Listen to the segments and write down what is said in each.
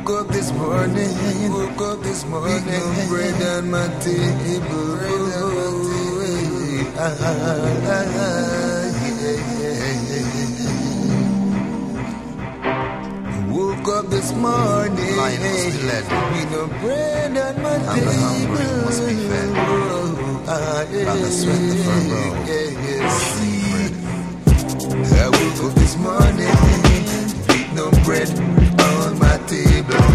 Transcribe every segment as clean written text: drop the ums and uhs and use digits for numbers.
Woke up this morning, with no bread on my table. Woke up this morning, with no bread on my table. I'm hungry, must be fed. I'm the sweat the furrow. I woke up this morning, with no bread on my table.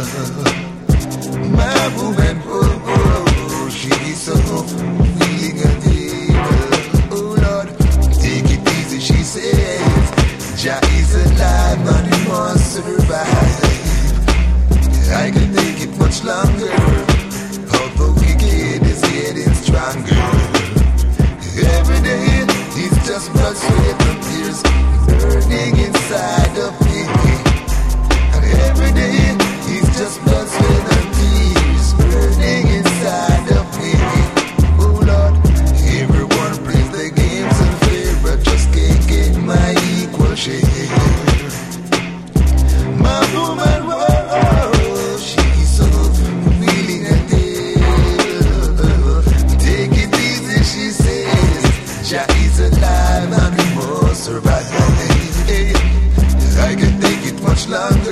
My woman, she is so feeling unable. Oh Lord, take it easy, she says. Jah is alive and he must survive. I can take it much longer. How the wicked is getting stronger. Every day, he's just blood, sweat, and tears burning inside of me. And every day, he's just blood, sweat, and tears burning inside of me. Oh Lord, everyone plays their games unfair, but just can't get my equal share. My woman, whoa, she's so feeling a deal. Take it easy, she says. Jah is alive and we must survive. I can take it much longer.